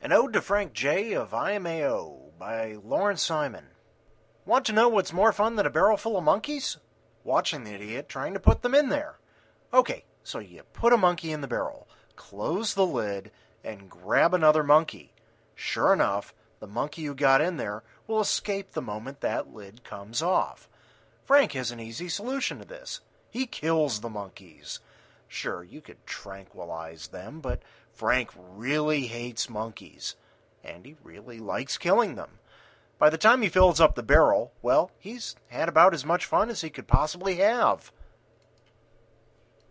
An Ode to Frank J. of IMAO by Lawrence Simon. Want to know what's more fun than a barrel full of monkeys? Watching the idiot trying to put them in there. Okay, so you put a monkey in the barrel, close the lid, and grab another monkey. Sure enough, the monkey you got in there will escape the moment that lid comes off. Frank has an easy solution to this. He kills the monkeys. Sure, you could tranquilize them, but Frank really hates monkeys, and he really likes killing them. By the time he fills up the barrel, well, he's had about as much fun as he could possibly have.